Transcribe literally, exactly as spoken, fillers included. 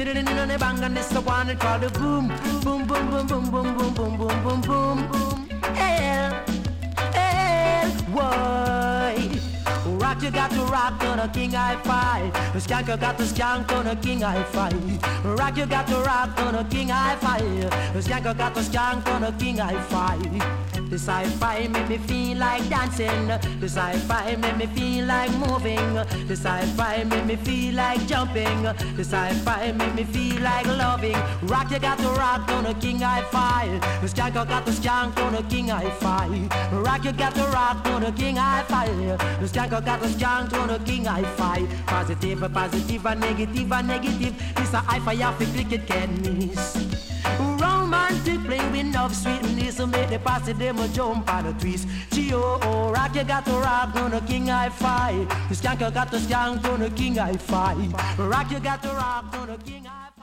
Fiddling in on the bang and this the one that called the boom. Boom, boom, boom, boom, boom, boom, boom, boom, boom, boom, boom. Hell, hell, why? Rock, you got to rock on a king high five. The skank, you got to skank on a king high five. Rock, you got to rock on a king high five. The skank, you got to skank on a king high five. This high five make me feel like dancing. This high five make me feel like moving. This high five make me feel like jumping. This high five make me feel like loving. Rock, you got to rock on a king high five. The skank, you got to skank on a king high five. Rock, you got to rock on a king high five. The skank, you got to skank on a king high five. Positive, positive, and negative, and negative. This a high five, you click it, can't miss. Romantic play with love sweetness, so make the passive them a jump on a twist. G-O, oh, rock, you got to rock on a king high five. The skank, you got to skank on a king high five. Rock, you got to rock on a king high five.